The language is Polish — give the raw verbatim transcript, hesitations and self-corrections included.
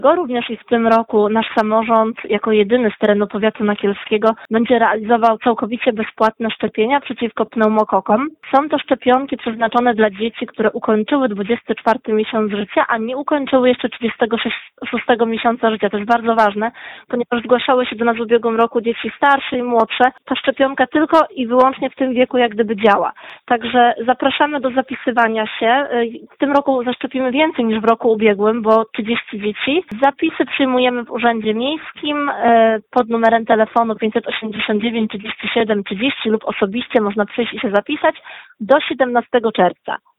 Również i w tym roku nasz samorząd jako jedyny z terenu powiatu nakielskiego będzie realizował całkowicie bezpłatne szczepienia przeciwko pneumokokom. Są to szczepionki przeznaczone dla dzieci, które ukończyły dwudziesty czwarty miesiąc życia, a nie ukończyły jeszcze trzydziestego szóstego miesiąca życia. To jest bardzo ważne, ponieważ zgłaszały się do nas w ubiegłym roku dzieci starsze i młodsze. Ta szczepionka tylko i wyłącznie w tym wieku jak gdyby działa. Także zapraszamy do zapisywania się. W tym roku zaszczepimy więcej niż w roku ubiegłym, bo trzydzieści dzieci. Zapisy przyjmujemy w Urzędzie Miejskim pod numerem telefonu pięćset osiemdziesiąt dziewięć trzydzieści siedem trzydzieści lub osobiście można przyjść i się zapisać do siedemnastego czerwca.